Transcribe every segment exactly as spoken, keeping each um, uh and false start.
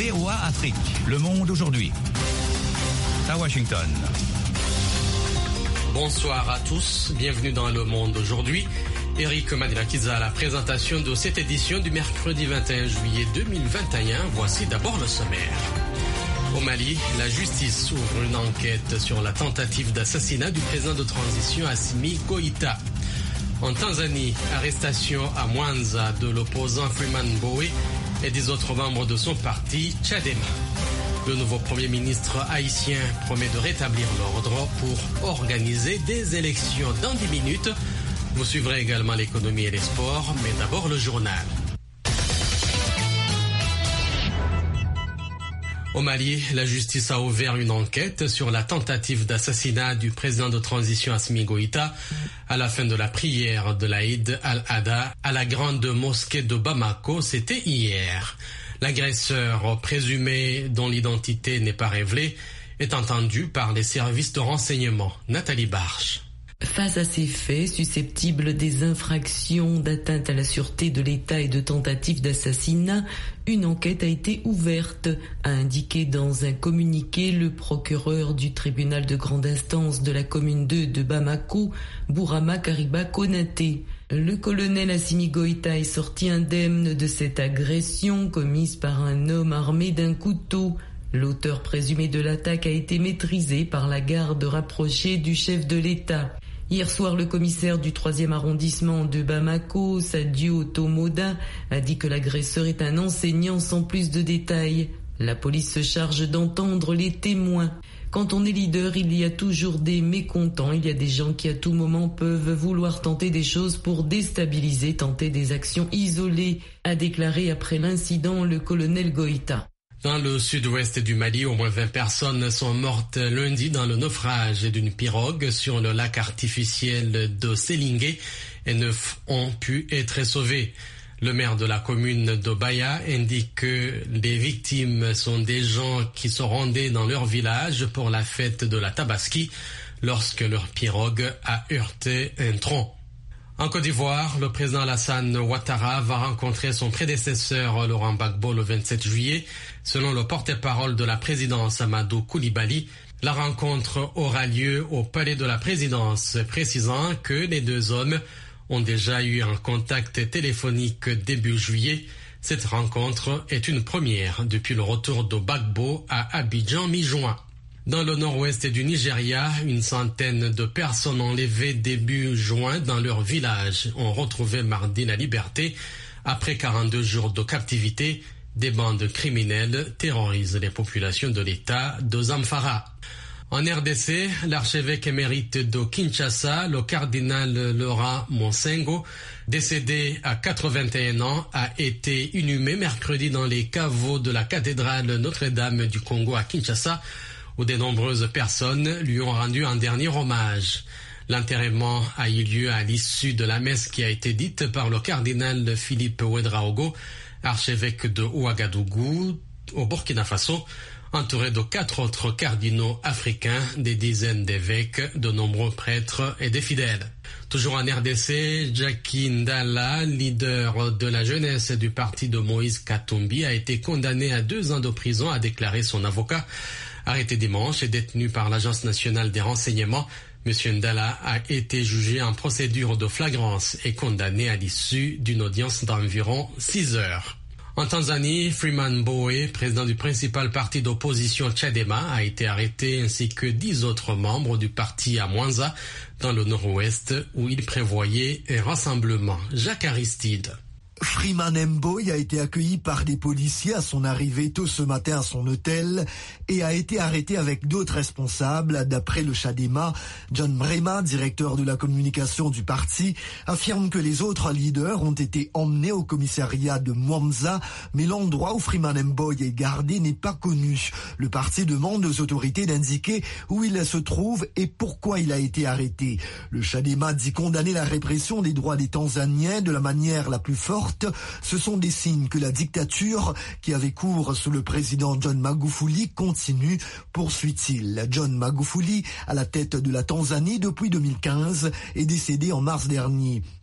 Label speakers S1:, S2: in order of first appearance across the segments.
S1: V O A Afrique, Le Monde aujourd'hui. À Washington.
S2: Bonsoir à tous, bienvenue dans Le Monde aujourd'hui. Eric Madinakiza à la présentation de cette édition du mercredi vingt et un juillet deux mille vingt et un. Voici d'abord le sommaire. Au Mali, la justice ouvre une enquête sur la tentative d'assassinat du président de transition Assimi Goïta. En Tanzanie, arrestation à Mwanza de l'opposant Freeman Mbowe et des autres membres de son parti Chadema. Le nouveau Premier ministre haïtien promet de rétablir l'ordre pour organiser des élections dans dix minutes. Vous suivrez également l'économie et les sports, mais d'abord le journal. Au Mali, la justice a ouvert une enquête sur la tentative d'assassinat du président de transition Assimi Goïta à la fin de la prière de l'Aïd al-Adha à la grande mosquée de Bamako. C'était hier. L'agresseur présumé, dont l'identité n'est pas révélée, est entendu par les services de renseignement. Nathalie Barche.
S3: Face à ces faits susceptibles des infractions d'atteinte à la sûreté de l'État et de tentatives d'assassinat, une enquête a été ouverte, a indiqué dans un communiqué le procureur du tribunal de grande instance de la commune deux de Bamako, Bourama Kariba Konaté. Le colonel Assimi Goïta est sorti indemne de cette agression commise par un homme armé d'un couteau. L'auteur présumé de l'attaque a été maîtrisé par la garde rapprochée du chef de l'État. Hier soir, le commissaire du troisième arrondissement de Bamako, Sadio Tomoda, a dit que l'agresseur est un enseignant sans plus de détails. La police se charge d'entendre les témoins. Quand on est leader, il y a toujours des mécontents. Il y a des gens qui à tout moment peuvent vouloir tenter des choses pour déstabiliser, tenter des actions isolées, a déclaré après l'incident le colonel Goïta.
S2: Dans le sud-ouest du Mali, au moins vingt personnes sont mortes lundi dans le naufrage d'une pirogue sur le lac artificiel de Sélingué et neuf ont pu être sauvés. Le maire de la commune d'Obaya indique que les victimes sont des gens qui se rendaient dans leur village pour la fête de la Tabaski lorsque leur pirogue a heurté un tronc. En Côte d'Ivoire, le président Alassane Ouattara va rencontrer son prédécesseur Laurent Gbagbo le vingt-sept juillet. Selon le porte-parole de la présidence Amadou Koulibaly, la rencontre aura lieu au palais de la présidence, précisant que les deux hommes ont déjà eu un contact téléphonique début juillet. Cette rencontre est une première depuis le retour de Gbagbo à Abidjan mi-juin. Dans le nord-ouest du Nigeria, une centaine de personnes enlevées début juin dans leur village ont retrouvé mardi la liberté. Après quarante-deux jours de captivité, des bandes criminelles terrorisent les populations de l'État de Zamfara. En R D C, l'archevêque émérite de Kinshasa, le cardinal Laurent Monsengo, décédé à quatre-vingt-un ans, a été inhumé mercredi dans les caveaux de la cathédrale Notre-Dame du Congo à Kinshasa, où de nombreuses personnes lui ont rendu un dernier hommage. L'enterrement a eu lieu à l'issue de la messe qui a été dite par le cardinal Philippe Ouedraogo, archevêque de Ouagadougou, au Burkina Faso, entouré de quatre autres cardinaux africains, des dizaines d'évêques, de nombreux prêtres et des fidèles. Toujours en R D C, Jackie Ndala, leader de la jeunesse du parti de Moïse Katumbi, a été condamné à deux ans de prison, a déclaré son avocat. Arrêté dimanche et détenu par l'Agence nationale des renseignements, M. Ndala a été jugé en procédure de flagrance et condamné à l'issue d'une audience d'environ six heures. En Tanzanie, Freeman Mbowe, président du principal parti d'opposition Chadema, a été arrêté ainsi que dix autres membres du parti à Mwanza, dans le nord-ouest, où il prévoyait un rassemblement. Jacques Aristide.
S4: Freeman Mbowe a été accueilli par des policiers à son arrivée tôt ce matin à son hôtel et a été arrêté avec d'autres responsables. D'après le Chadema, John Mrema, directeur de la communication du parti, affirme que les autres leaders ont été emmenés au commissariat de Mwanza, mais l'endroit où Freeman Mbowe est gardé n'est pas connu. Le parti demande aux autorités d'indiquer où il se trouve et pourquoi il a été arrêté. Le Chadema dit condamner la répression des droits des Tanzaniens de la manière la plus forte. Ce sont des signes que la dictature qui avait cours sous le président John Magufuli continue, poursuit-il. John Magufuli, à la tête de la Tanzanie depuis deux mille quinze, est décédé en mars dernier.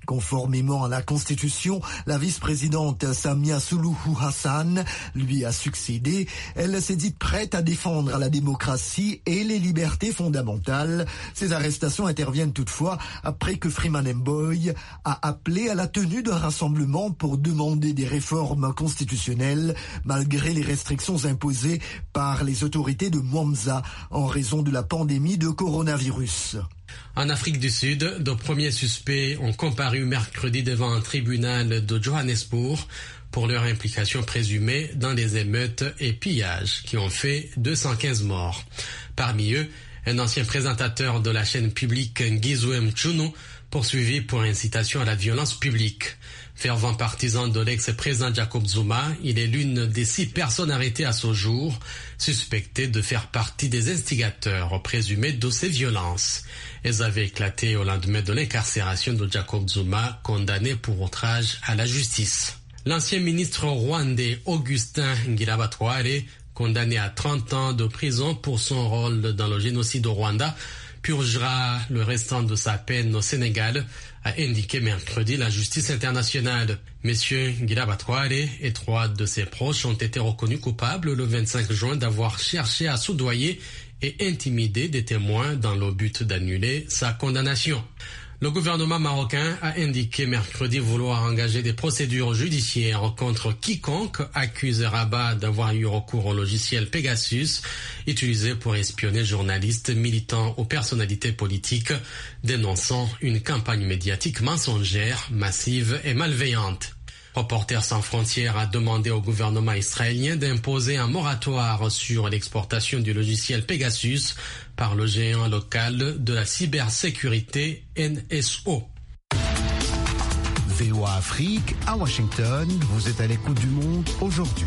S4: Conformément à la Constitution, la vice-présidente Samia Suluhu Hassan lui a succédé. Elle s'est dite prête à défendre la démocratie et les libertés fondamentales. Ces arrestations interviennent toutefois après que Freeman Mbowe a appelé à la tenue d'un rassemblement pour demander des réformes constitutionnelles malgré les restrictions imposées par les autorités de Mwamza en raison de la pandémie de coronavirus.
S2: En Afrique du Sud, de premiers suspects ont comparu mercredi devant un tribunal de Johannesburg pour leur implication présumée dans des émeutes et pillages qui ont fait deux cent quinze morts. Parmi eux, un ancien présentateur de la chaîne publique Ngizwe Mchunu, poursuivi pour incitation à la violence publique. Fervent partisan de l'ex-président Jacob Zuma, il est l'une des six personnes arrêtées à ce jour, suspectées de faire partie des instigateurs présumés de ces violences. Elles avaient éclaté au lendemain de l'incarcération de Jacob Zuma, condamné pour outrage à la justice. L'ancien ministre rwandais Augustin Ngirabatware, condamné à trente ans de prison pour son rôle dans le génocide au Rwanda, purgera le restant de sa peine au Sénégal, a indiqué mercredi la justice internationale. Messieurs Ngirabatware et trois de ses proches ont été reconnus coupables le vingt-cinq juin d'avoir cherché à soudoyer et intimider des témoins dans le but d'annuler sa condamnation. Le gouvernement marocain a indiqué mercredi vouloir engager des procédures judiciaires contre quiconque accuse Rabat d'avoir eu recours au logiciel Pegasus, utilisé pour espionner journalistes, militants ou personnalités politiques, dénonçant une campagne médiatique mensongère, massive et malveillante. Reporters sans frontières a demandé au gouvernement israélien d'imposer un moratoire sur l'exportation du logiciel Pegasus par le géant local de la cybersécurité N S O.
S5: V O A Afrique, à Washington, vous êtes à l'écoute du monde aujourd'hui.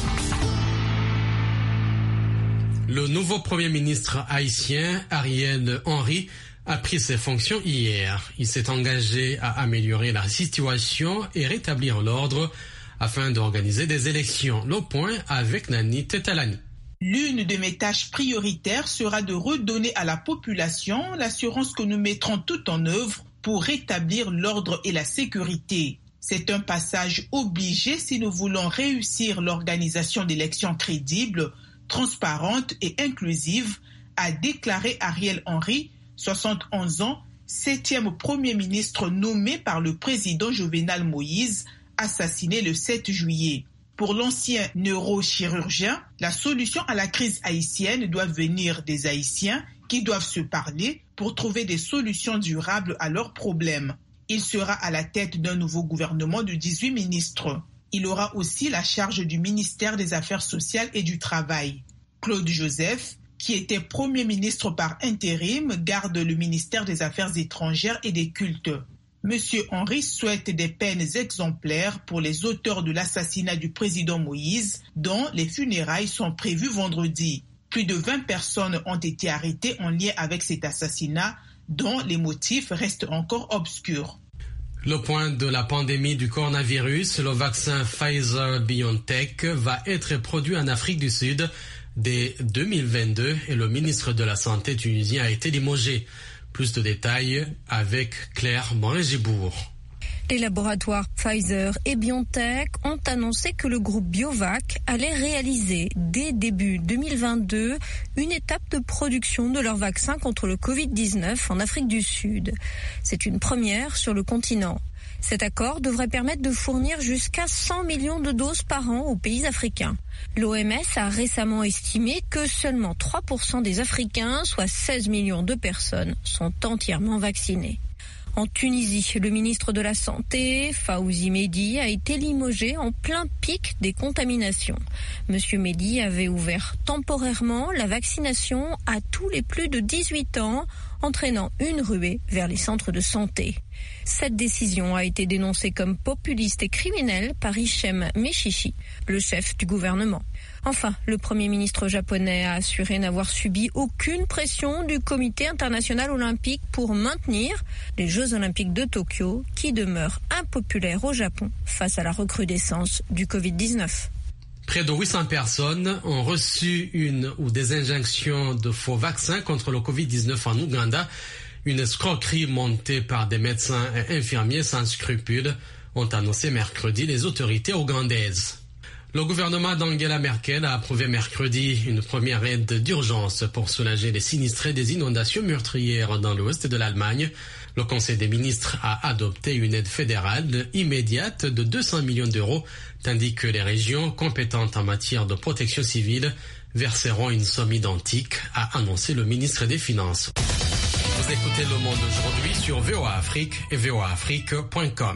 S2: Le nouveau Premier ministre haïtien, Ariel Henry, a pris ses fonctions hier. Il s'est engagé à améliorer la situation et rétablir l'ordre afin d'organiser des élections. Le point avec Nani Tetalani.
S6: L'une de mes tâches prioritaires sera de redonner à la population l'assurance que nous mettrons tout en œuvre pour rétablir l'ordre et la sécurité. C'est un passage obligé si nous voulons réussir l'organisation d'élections crédibles, transparentes et inclusives, a déclaré Ariel Henry, soixante et onze ans, septième Premier ministre nommé par le président Jovenel Moïse, assassiné le sept juillet. Pour l'ancien neurochirurgien, la solution à la crise haïtienne doit venir des Haïtiens qui doivent se parler pour trouver des solutions durables à leurs problèmes. Il sera à la tête d'un nouveau gouvernement de dix-huit ministres. Il aura aussi la charge du ministère des Affaires sociales et du Travail. Claude Joseph, qui était Premier ministre par intérim, garde le ministère des Affaires étrangères et des Cultes. Monsieur Henry souhaite des peines exemplaires pour les auteurs de l'assassinat du président Moïse, dont les funérailles sont prévues vendredi. Plus de vingt personnes ont été arrêtées en lien avec cet assassinat, dont les motifs restent encore obscurs.
S2: Le point de la pandémie du coronavirus, le vaccin Pfizer-BioNTech va être produit en Afrique du Sud dès deux mille vingt-deux et le ministre de la Santé tunisien a été limogé. Plus de détails avec Claire Morin-Gibourg.
S7: Les laboratoires Pfizer et BioNTech ont annoncé que le groupe Biovac allait réaliser dès début deux mille vingt-deux une étape de production de leur vaccin contre le covid dix-neuf en Afrique du Sud. C'est une première sur le continent. Cet accord devrait permettre de fournir jusqu'à cent millions de doses par an aux pays africains. L'O M S a récemment estimé que seulement trois pour cent des Africains, soit seize millions de personnes, sont entièrement vaccinés. En Tunisie, le ministre de la Santé, Fawzi Mehdi, a été limogé en plein pic des contaminations. Monsieur Mehdi avait ouvert temporairement la vaccination à tous les plus de dix-huit ans, entraînant une ruée vers les centres de santé. Cette décision a été dénoncée comme populiste et criminelle par Hichem Meshishi, le chef du gouvernement. Enfin, le Premier ministre japonais a assuré n'avoir subi aucune pression du Comité international olympique pour maintenir les Jeux olympiques de Tokyo, qui demeurent impopulaires au Japon face à la recrudescence du covid dix-neuf.
S2: Près de huit cents personnes ont reçu une ou des injections de faux vaccins contre le covid dix-neuf en Ouganda. Une escroquerie montée par des médecins et infirmiers sans scrupules, ont annoncé mercredi les autorités ougandaises. Le gouvernement d'Angela Merkel a approuvé mercredi une première aide d'urgence pour soulager les sinistrés des inondations meurtrières dans l'ouest de l'Allemagne. Le Conseil des ministres a adopté une aide fédérale immédiate de deux cents millions d'euros, tandis que les régions compétentes en matière de protection civile verseront une somme identique, a annoncé le ministre des Finances. Vous écoutez Le Monde aujourd'hui sur V O A Afrique et v o a afrique point com.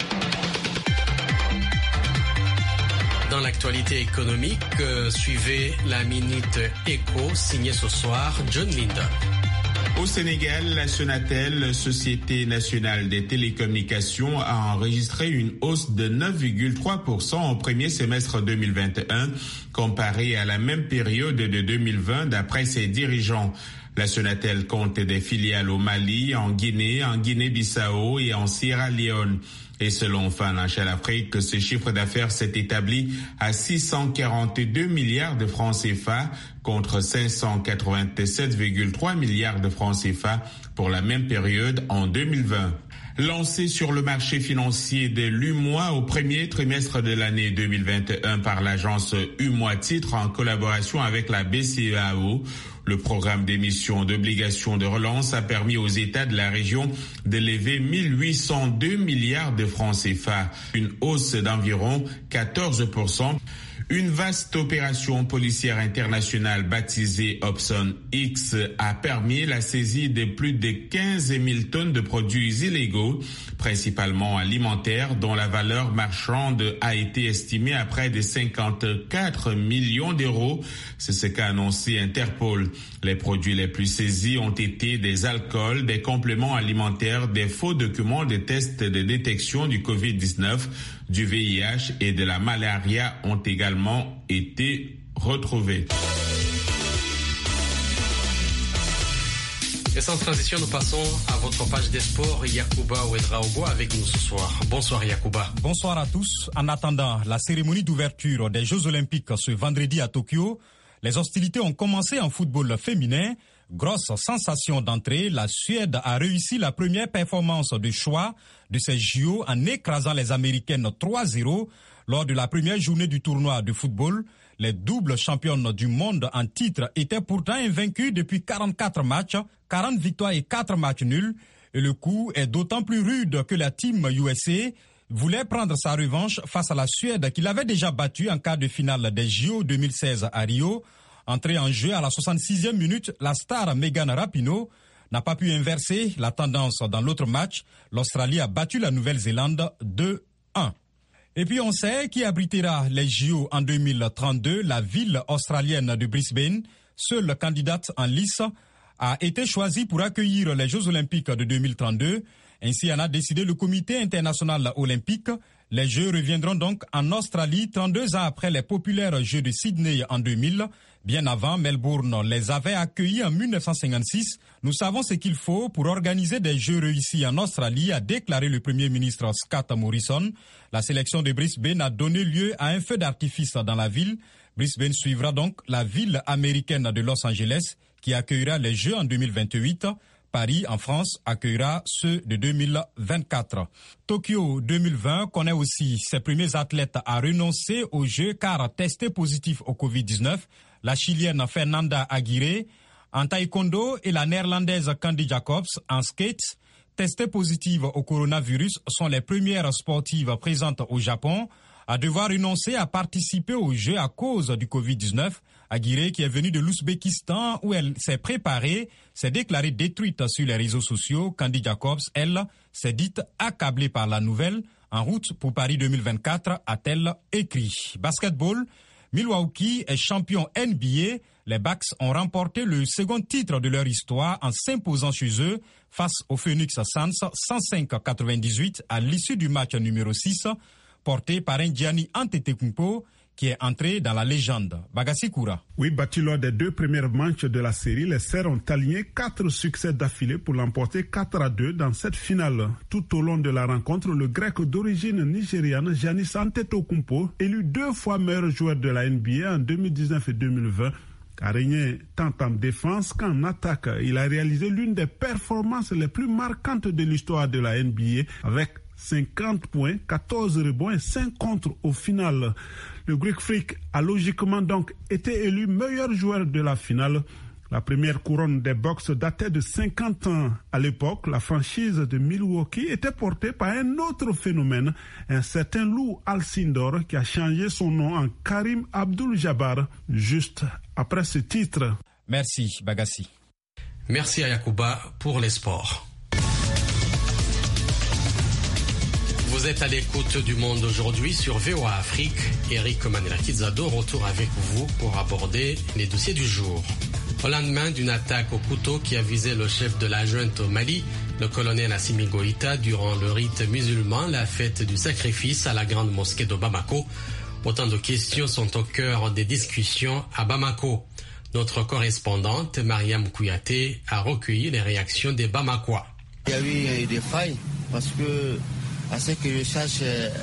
S2: Dans l'actualité économique, euh, suivez la Minute Éco signée ce soir John Linden.
S8: Au Sénégal, la Sonatel, Société nationale des télécommunications, a enregistré une hausse de neuf virgule trois pour cent au premier semestre deux mille vingt et un, comparé à la même période de deux mille vingt d'après ses dirigeants. La Sonatel compte des filiales au Mali, en Guinée, en Guinée-Bissau et en Sierra Leone. Et selon Financial Afrique, ce chiffre d'affaires s'est établi à six cent quarante-deux milliards de francs C F A contre cinq cent quatre-vingt-sept virgule trois milliards de francs C F A pour la même période en deux mille vingt. Lancé sur le marché financier de l'U M O A au premier trimestre de l'année deux mille vingt et un par l'agence U M O A Titres en collaboration avec la B C E A O, le programme d'émission d'obligations de relance a permis aux États de la région de lever mille huit cent deux milliards de francs C F A, une hausse d'environ quatorze pour cent. Une vaste opération policière internationale baptisée Opson X a permis la saisie de plus de quinze mille tonnes de produits illégaux, principalement alimentaires, dont la valeur marchande a été estimée à près de cinquante-quatre millions d'euros. C'est ce qu'a annoncé Interpol. Les produits les plus saisis ont été des alcools, des compléments alimentaires, des faux documents de tests de détection du covid dix-neuf, du V I H et de la malaria ont également été retrouvés.
S2: Et sans transition, nous passons à votre page des sports. Yacouba Ouedraogo avec nous ce soir. Bonsoir Yacouba.
S9: Bonsoir à tous. En attendant la cérémonie d'ouverture des Jeux Olympiques ce vendredi à Tokyo, les hostilités ont commencé en football féminin. Grosse sensation d'entrée, la Suède a réussi la première performance de choix de ces J O en écrasant les Américaines trois zéro lors de la première journée du tournoi de football. Les doubles championnes du monde en titre étaient pourtant invaincues depuis quarante-quatre matchs, quarante victoires et quatre matchs nuls. Et le coup est d'autant plus rude que la team U S A voulait prendre sa revanche face à la Suède qu'il avait déjà battue en quart de finale des J O deux mille seize à Rio. Entrée en jeu à la soixante-sixième minute, la star Megan Rapinoe n'a pas pu inverser la tendance dans l'autre match. L'Australie a battu la Nouvelle-Zélande deux un. Et puis on sait qui abritera les J O en deux mille trente-deux, la ville australienne de Brisbane, seule candidate en lice, a été choisie pour accueillir les Jeux Olympiques de deux mille trente-deux. Ainsi en a décidé le Comité international olympique. Les Jeux reviendront donc en Australie trente-deux ans après les populaires Jeux de Sydney en deux mille. Bien avant, Melbourne les avait accueillis en mille neuf cent cinquante-six. Nous savons ce qu'il faut pour organiser des Jeux réussis en Australie, a déclaré le Premier ministre Scott Morrison. La sélection de Brisbane a donné lieu à un feu d'artifice dans la ville. Brisbane suivra donc la ville américaine de Los Angeles qui accueillera les Jeux en deux mille vingt-huit. Paris, en France, accueillera ceux de deux mille vingt-quatre. Tokyo deux mille vingt connaît aussi ses premiers athlètes à renoncer aux Jeux car testés positifs au covid dix-neuf. La Chilienne Fernanda Aguirre en taekwondo et la Néerlandaise Candy Jacobs en skate, testées positives au coronavirus, sont les premières sportives présentes au Japon à devoir renoncer à participer aux Jeux à cause du covid dix-neuf. Aguirre, qui est venue de l'Ouzbékistan où elle s'est préparée, s'est déclarée détruite sur les réseaux sociaux. Candy Jacobs, elle, s'est dite accablée par la nouvelle. En route pour Paris deux mille vingt-quatre, a-t-elle écrit. Basketball, Milwaukee est champion N B A. Les Bucks ont remporté le second titre de leur histoire en s'imposant chez eux face aux Phoenix Suns cent cinq à quatre-vingt-dix-huit à l'issue du match numéro six, porté par un Giannis Antetokounmpo qui est entré dans la légende. Bagassi Koura.
S10: Oui, battu lors des deux premières manches de la série, les Serres ont aligné quatre succès d'affilée pour l'emporter quatre à deux dans cette finale. Tout au long de la rencontre, le Grec d'origine nigériane Giannis Antetokounmpo, élu deux fois meilleur joueur de la N B A en deux mille dix-neuf et deux mille vingt, Régné tant en défense qu'en attaque, il a réalisé l'une des performances les plus marquantes de l'histoire de la N B A avec cinquante points, quatorze rebonds et cinq contres au final. Le Greek Freak a logiquement donc été élu meilleur joueur de la finale. La première couronne des Bucks datait de cinquante ans. À l'époque, la franchise de Milwaukee était portée par un autre phénomène, un certain Lou Alcindor qui a changé son nom en Karim Abdul-Jabbar juste après ce titre.
S9: Merci Bagassi.
S2: Merci à Yacouba pour les sports. Vous êtes à l'écoute du Monde aujourd'hui sur V O A Afrique. Eric Manela-Kizado retour avec vous pour aborder les dossiers du jour. Au lendemain d'une attaque au couteau qui a visé le chef de la junte au Mali, le colonel Assimi Goïta, durant le rite musulman, la fête du sacrifice à la grande mosquée de Bamako, autant de questions sont au cœur des discussions à Bamako. Notre correspondante, Mariam Kouyaté, a recueilli les réactions des Bamakois.
S11: Il y a eu des failles parce que, à ce que je sache,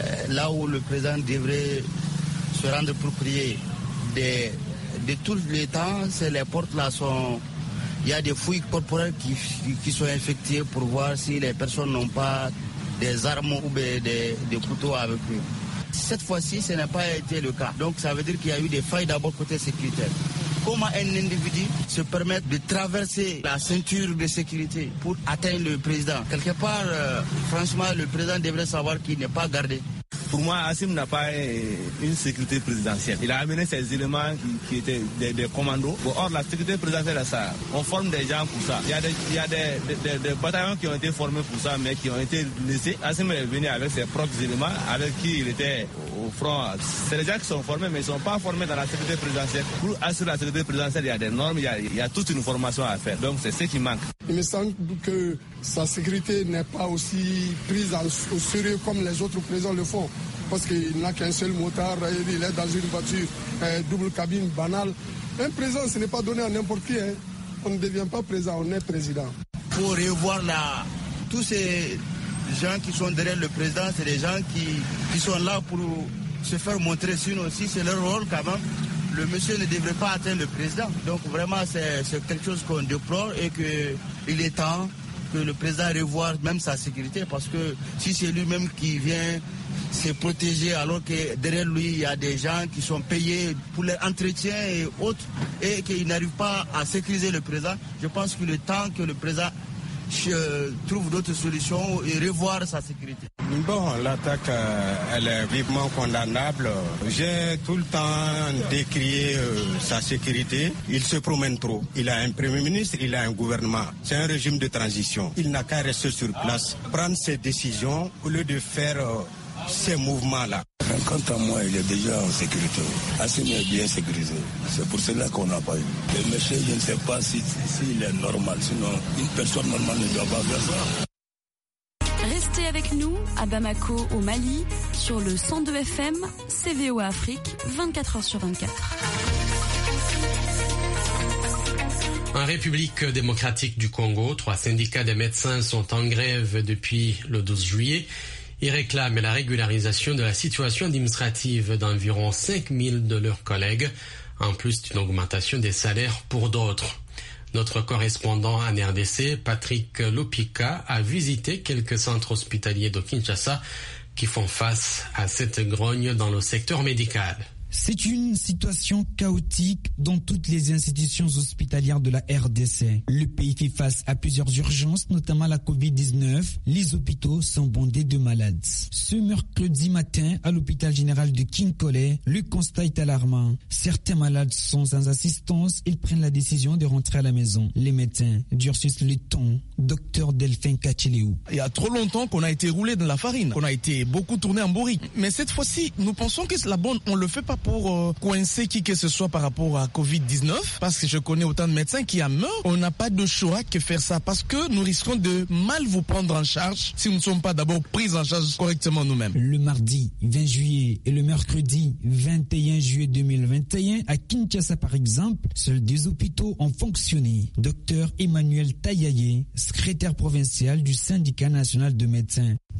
S11: là où le président devrait se rendre pour prier, des de tous les temps, les portes là sont... Il y a des fouilles corporelles qui, qui sont effectuées pour voir si les personnes n'ont pas des armes ou des, des couteaux avec eux. Cette fois-ci, ce n'a pas été le cas. Donc ça veut dire qu'il y a eu des failles d'abord côté sécuritaire. Comment un individu se permet de traverser la ceinture de sécurité pour atteindre le président? Quelque part, euh, franchement, le président devrait savoir qu'il n'est pas gardé.
S12: Pour moi, Assimi n'a pas une sécurité présidentielle. Il a amené ces éléments qui, qui étaient des, des commandos. Bon, or, la sécurité présidentielle, ça, on forme des gens pour ça. Il y a, des, il y a des, des, des, des bataillons qui ont été formés pour ça, mais qui ont été laissés. Assimi est venu avec ses propres éléments, avec qui il était au front. C'est des gens qui sont formés, mais ils ne sont pas formés dans la sécurité présidentielle. Pour assurer la sécurité présidentielle, il y a des normes, il y a, il y a toute une formation à faire. Donc, c'est ce qui manque.
S13: Il me semble que sa sécurité n'est pas aussi prise au sérieux comme les autres présidents le font. Parce qu'il n'a qu'un seul motard, il est dans une voiture euh, double cabine banale. Un président, ce n'est pas donné à n'importe qui. Hein. On ne devient pas président, on est président.
S11: Pour revoir là, tous ces gens qui sont derrière le président, c'est des gens qui, qui sont là pour se faire montrer, sinon aussi c'est leur rôle quand même. Le monsieur ne devrait pas atteindre le président. Donc vraiment, c'est, c'est quelque chose qu'on déplore et qu'il est temps que le président revoie même sa sécurité, parce que si c'est lui-même qui vient se protéger alors que derrière lui il y a des gens qui sont payés pour leur entretien et autres et qu'ils n'arrivent pas à sécuriser le président, je pense qu'il est temps que le président trouve d'autres solutions et revoir sa sécurité.
S14: Bon, l'attaque, euh, elle est vivement condamnable. J'ai tout le temps décrié euh, sa sécurité. Il se promène trop. Il a un premier ministre, il a un gouvernement. C'est un régime de transition. Il n'a qu'à rester sur place, prendre ses décisions au lieu de faire euh, ces mouvements-là.
S15: Quant à moi, il est déjà en sécurité. Assimi est bien sécurisé. C'est pour cela qu'on n'a pas eu. Le monsieur, je ne sais pas s'il si, si est normal. Sinon, une personne normale ne doit pas faire ça.
S16: Restez avec nous à Bamako, au Mali, sur le cent deux F M, C V O A Afrique, vingt-quatre heures sur vingt-quatre.
S2: En République démocratique du Congo, trois syndicats des médecins sont en grève depuis le douze juillet. Ils réclament la régularisation de la situation administrative d'environ cinq mille de leurs collègues, en plus d'une augmentation des salaires pour d'autres. Notre correspondant en R D C, Patrick Lopika, a visité quelques centres hospitaliers de Kinshasa qui font face à cette grogne dans le secteur médical.
S17: C'est une situation chaotique dans toutes les institutions hospitalières de la R D C. Le pays fait face à plusieurs urgences, notamment la covid dix-neuf. Les hôpitaux sont bondés de malades. Ce mercredi matin, à l'hôpital général de Kinkole, le constat est alarmant. Certains malades sont sans assistance. Ils prennent la décision de rentrer à la maison. Les médecins durcissent le ton. Docteur Delphin Kachileou.
S18: Il y a trop longtemps qu'on a été roulé dans la farine, qu'on a été beaucoup tourné en bourrique. Mais cette fois-ci, nous pensons que c'est la bonne. On le fait pas pour euh, coincer qui que ce soit par rapport à covid dix-neuf, parce que je connais autant de médecins qui en meurent. On n'a pas de choix que faire ça, parce que nous risquons de mal vous prendre en charge si nous ne sommes pas d'abord pris en charge correctement nous-mêmes.
S17: Le mardi vingt juillet et le mercredi vingt et un juillet deux mille vingt et un, à Kinshasa par exemple, seuls deux hôpitaux ont fonctionné. Docteur Emmanuel Tayaye, secrétaire provincial du syndicat national de médecins.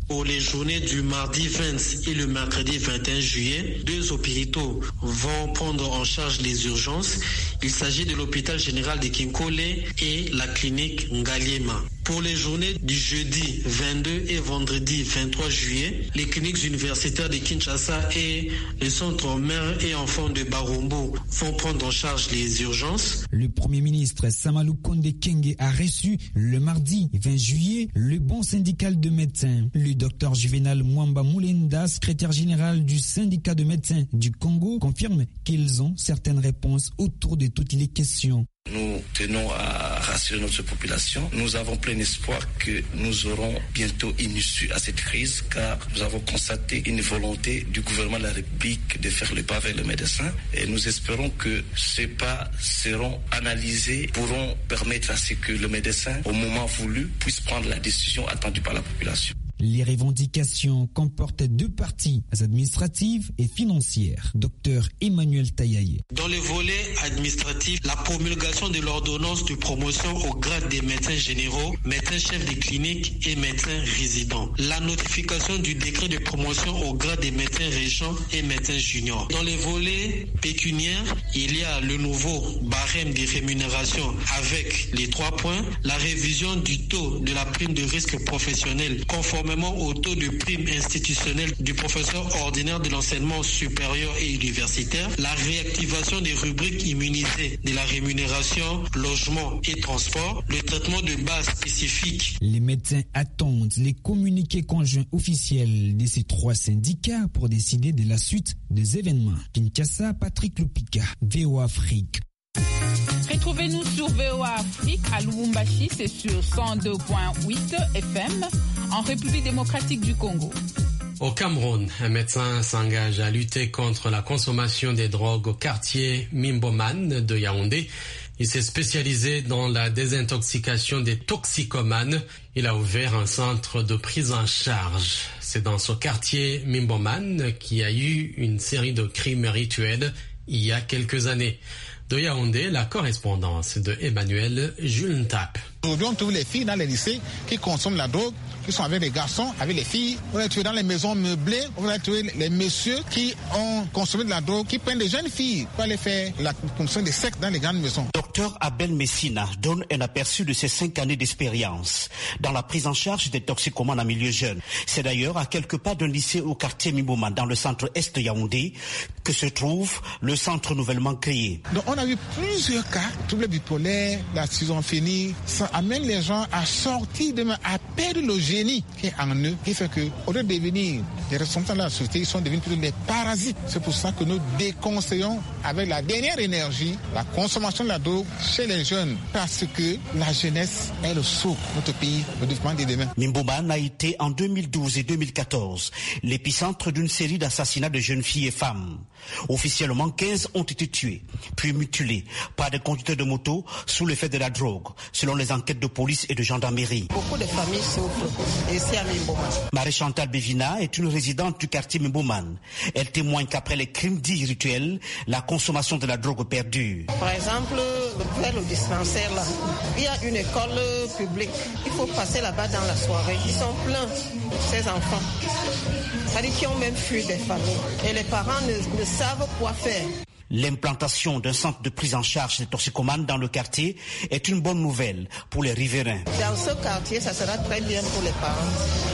S19: Pour les journées du mardi vingt et le mercredi vingt et un juillet, deux hôpitaux vont prendre en charge les urgences. Il s'agit de l'hôpital général de Kinkole et la clinique Ngaliema. Pour les journées du jeudi vingt-deux et vendredi vingt-trois juillet, les cliniques universitaires de Kinshasa et le centre mère et enfants de Barombo vont prendre en charge les urgences.
S17: Le Premier ministre Samalou Konde Kenge a reçu le mardi vingt juillet le bon syndical de médecins. Le docteur Juvenal Mwamba Moulenda, secrétaire général du syndicat de médecins du Congo, confirme qu'ils ont certaines réponses autour de toutes les questions.
S20: Nous tenons à rassurer notre population. Nous avons plein espoir que nous aurons bientôt une issue à cette crise, car nous avons constaté une volonté du gouvernement de la République de faire le pas vers le médecin. Et nous espérons que ces pas seront analysés, pourront permettre à ce que le médecin, au moment voulu, puisse prendre la décision attendue par la population.
S17: Les revendications comportent deux parties administratives et financières. Docteur Emmanuel Tayaye.
S19: Dans le volet administratif, la promulgation de l'ordonnance de promotion au grade des médecins généraux, médecins chefs de clinique et médecins résidents. La notification du décret de promotion au grade des médecins régents et médecins juniors. Dans le volet pécuniaire, il y a le nouveau barème de rémunération avec les trois points, la révision du taux de la prime de risque professionnel conformément au taux de prime institutionnelle du professeur ordinaire de l'enseignement supérieur et universitaire, la réactivation des rubriques immunisées de la rémunération, logement et transport, le traitement de base spécifique.
S17: Les médecins attendent les communiqués conjoints officiels de ces trois syndicats pour décider de la suite des événements. Kinshasa, Patrick Lupika, V O A Afrique.
S21: Retrouvez-nous sur V O A Afrique à Lubumbashi, c'est sur cent deux virgule huit F M, en République démocratique du Congo.
S2: Au Cameroun, un médecin s'engage à lutter contre la consommation des drogues au quartier Mimboman de Yaoundé. Il s'est spécialisé dans la désintoxication des toxicomanes. Il a ouvert un centre de prise en charge. C'est dans ce quartier Mimboman qu'il y a eu une série de crimes rituels il y a quelques années. De Yaoundé, la correspondance de Emmanuel Julentap.
S22: Aujourd'hui, on trouve les filles dans les lycées qui consomment la drogue, qui sont avec les garçons, avec les filles. On va trouver dans les maisons meublées, on va trouver les messieurs qui ont consommé de la drogue, qui prennent des jeunes filles pour aller faire la consommation de sexe dans les grandes maisons.
S23: Docteur Abel Messina donne un aperçu de ses cinq années d'expérience dans la prise en charge des toxicomanes en milieu jeune. C'est d'ailleurs à quelques pas d'un lycée au quartier Mimboman, dans le centre est de Yaoundé, que se trouve le centre nouvellement créé.
S22: Donc on a eu plusieurs cas, troubles bipolaires, la schizophrénie, ça amène les gens à sortir de à perdre le génie qui est en eux, qui fait que au lieu de devenir des responsables de la société, ils sont devenus plutôt des parasites. C'est pour ça que nous déconseillons avec la dernière énergie la consommation de la drogue chez les jeunes, parce que la jeunesse est le socle de notre pays, le développement des demain.
S23: Mimboman a été en deux mille douze et deux mille quatorze l'épicentre d'une série d'assassinats de jeunes filles et femmes. Officiellement, quinze ont été tués, puis mutilés par des conducteurs de moto sous l'effet de la drogue, selon les enquêtes de police et de gendarmerie.
S24: Beaucoup de familles souffrent ici à Mimboman.
S23: Marie-Chantal Bevina est une résidente du quartier Mimboman. Elle témoigne qu'après les crimes dits rituels, la consommation de la drogue perdure.
S24: Par exemple, vers le dispensaire là, il y a une école publique. Il faut passer là-bas dans la soirée. Ils sont pleins, ces enfants. C'est-à-dire qu'ils ont même fui des familles. Et les parents ne, ne savent quoi faire.
S23: L'implantation d'un centre de prise en charge des toxicomanes dans le quartier est une bonne nouvelle pour les riverains.
S24: Dans ce quartier, ça sera très bien pour les parents.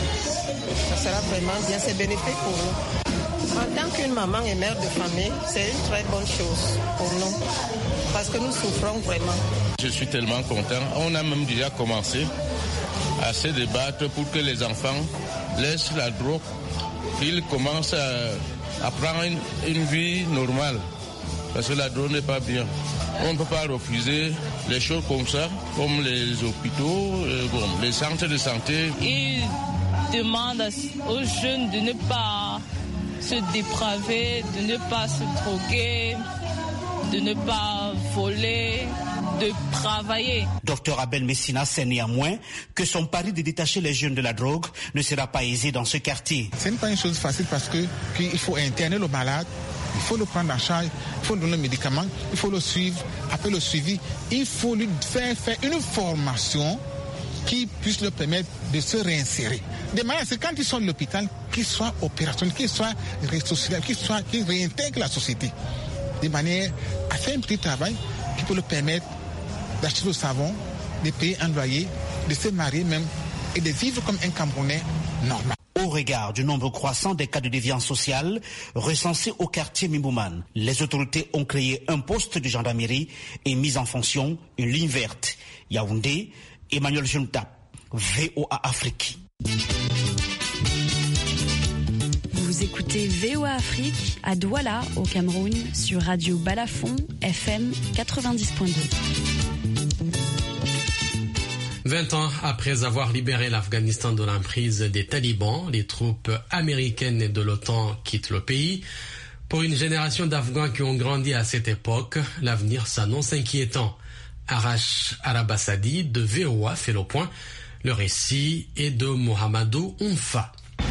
S24: Ça sera vraiment bien, c'est bénéfique pour nous. En tant qu'une maman et mère de famille, c'est une très bonne chose pour nous, parce que nous souffrons vraiment.
S25: Je suis tellement content. On a même déjà commencé à se débattre pour que les enfants laissent la drogue, qu'ils commencent à, à prendre une, une vie normale. Parce que la drogue n'est pas bien. On ne peut pas refuser les choses comme ça, comme les hôpitaux, euh, bon, les centres de santé.
S26: Ils demandent aux jeunes de ne pas se dépraver, de ne pas se droguer, de ne pas voler, de travailler.
S23: Docteur Abel Messina sait néanmoins que son pari de détacher les jeunes de la drogue ne sera pas aisé dans ce quartier.
S22: Ce n'est pas une chose facile parce que il faut interner le malade. Il faut le prendre en charge, il faut lui donner le médicament, il faut le suivre. Après le suivi, il faut lui faire faire une formation qui puisse lui permettre de se réinsérer. De manière à ce que quand ils sont à l'hôpital, qu'ils soient opérationnels, qu'ils soient resocialisés, qu'ils soient, qu'ils réintègrent la société. De manière à faire un petit travail qui peut leur permettre d'acheter le savon, de payer un loyer, de se marier même et de vivre comme un Camerounais normal.
S23: Au regard du nombre croissant des cas de déviance sociale recensés au quartier Mimbouman, les autorités ont créé un poste de gendarmerie et mis en fonction une ligne verte. Yaoundé, Emmanuel Junta, V O A Afrique.
S16: Vous écoutez V O A Afrique à Douala, au Cameroun, sur Radio Balafon, F M quatre-vingt-dix point deux.
S2: Vingt ans après avoir libéré l'Afghanistan de l'emprise des talibans, les troupes américaines de l'OTAN quittent le pays. Pour une génération d'Afghans qui ont grandi à cette époque, l'avenir s'annonce inquiétant. Arash Arabassadi de V O A fait le point. Le récit est de Mohamedou Oumfa.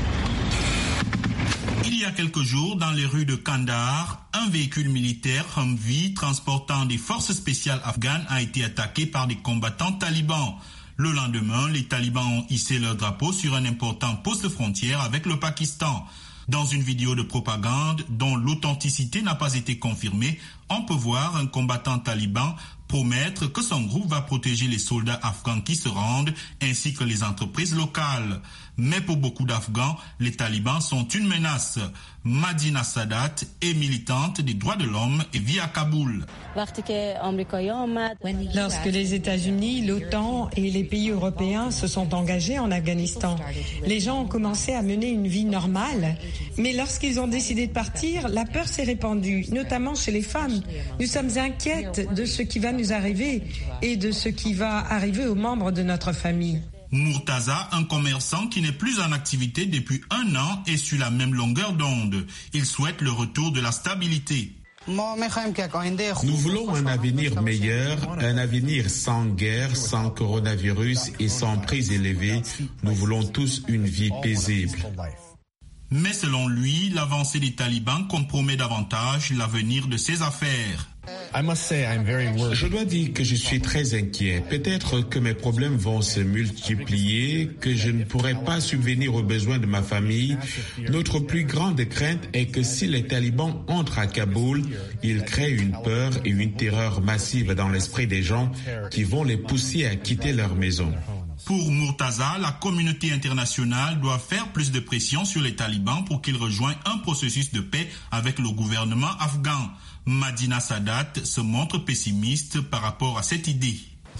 S1: Il y a quelques jours, dans les rues de Kandahar, un véhicule militaire Humvee transportant des forces spéciales afghanes a été attaqué par des combattants talibans. Le lendemain, les talibans ont hissé leur drapeau sur un important poste frontière avec le Pakistan. Dans une vidéo de propagande dont l'authenticité n'a pas été confirmée, on peut voir un combattant taliban promettre que son groupe va protéger les soldats afghans qui se rendent ainsi que les entreprises locales. Mais pour beaucoup d'Afghans, les talibans sont une menace. Madina Sadat est militante des droits de l'homme et vit à Kaboul.
S3: Lorsque les États-Unis, l'OTAN et les pays européens se sont engagés en Afghanistan, les gens ont commencé à mener une vie normale. Mais lorsqu'ils ont décidé de partir, la peur s'est répandue, notamment chez les femmes. Nous sommes inquiètes de ce qui va nous arriver et de ce qui va arriver aux membres de notre famille.
S1: Murtaza, un commerçant qui n'est plus en activité depuis un an, est sur la même longueur d'onde. Il souhaite le retour de la stabilité.
S8: Nous voulons un avenir meilleur, un avenir sans guerre, sans coronavirus et sans prix élevés. Nous voulons tous une vie paisible.
S1: Mais selon lui, l'avancée des talibans compromet davantage l'avenir de ses affaires.
S8: Je dois dire que je suis très inquiet. Peut-être que mes problèmes vont se multiplier, que je ne pourrai pas subvenir aux besoins de ma famille. Notre plus grande crainte est que si les talibans entrent à Kaboul, ils créent une peur et une terreur massive dans l'esprit des gens qui vont les pousser à quitter leur maison.
S1: Pour Murtaza, la communauté internationale doit faire plus de pression sur les talibans pour qu'ils rejoignent un processus de paix avec le gouvernement afghan. Madina Sadat se montre pessimiste par rapport à cette idée.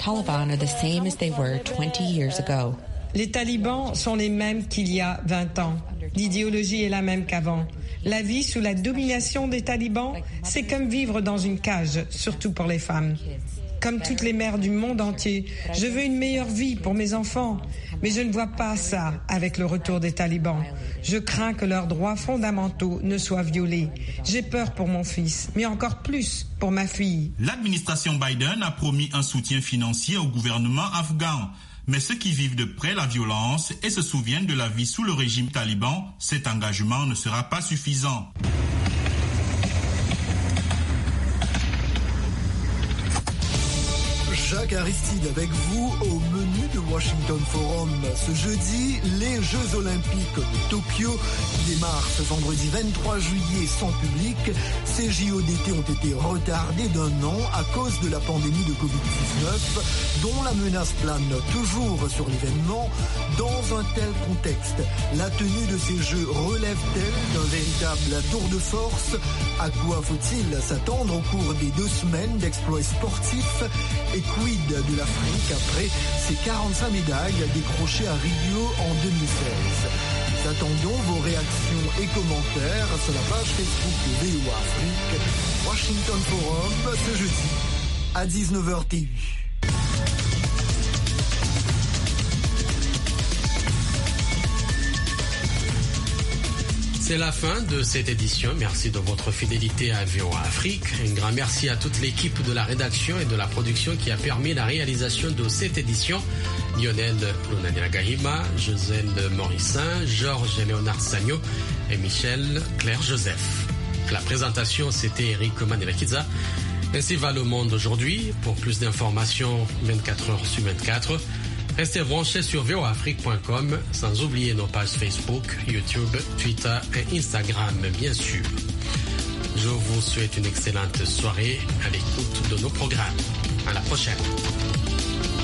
S3: Les talibans sont les mêmes qu'il y a vingt ans. L'idéologie est la même qu'avant. La vie sous la domination des talibans, c'est comme vivre dans une cage, surtout pour les femmes. Comme toutes les mères du monde entier, je veux une meilleure vie pour mes enfants. Mais je ne vois pas ça avec le retour des talibans. Je crains que leurs droits fondamentaux ne soient violés. J'ai peur pour mon fils, mais encore plus pour ma fille.
S1: L'administration Biden a promis un soutien financier au gouvernement afghan. Mais ceux qui vivent de près la violence et se souviennent de la vie sous le régime taliban, cet engagement ne sera pas suffisant.
S4: Jacques Aristide avec vous au menu de Washington Forum. Ce jeudi, les Jeux Olympiques de Tokyo qui démarrent ce vendredi vingt-trois juillet sans public. Ces J O d'été ont été retardés d'un an à cause de la pandémie de covid dix-neuf, dont la menace plane toujours sur l'événement. Dans un tel contexte, la tenue de ces Jeux relève-t-elle d'un véritable tour de force? À quoi faut-il s'attendre au cours des deux semaines d'exploits sportifs? Et quid de l'Afrique après ses quarante-cinq médailles décrochées à Rio en deux mille seize? Nous attendons vos réactions et commentaires sur la page Facebook de V O A Afrique. Washington Forum ce jeudi à dix-neuf heures T U.
S2: C'est la fin de cette édition. Merci de votre fidélité à V O A Afrique. Un grand merci à toute l'équipe de la rédaction et de la production qui a permis la réalisation de cette édition. Lionel Lunanila-Gahima, Josène Morissin, Georges Léonard Sagno et Michel Claire-Joseph. La présentation, c'était Eric Manelakiza. Ainsi va le monde aujourd'hui. Pour plus d'informations, vingt-quatre heures sur vingt-quatre, Restez branchés sur v o a afrique point com, sans oublier nos pages Facebook, YouTube, Twitter et Instagram, bien sûr. Je vous souhaite une excellente soirée à l'écoute de nos programmes. À la prochaine.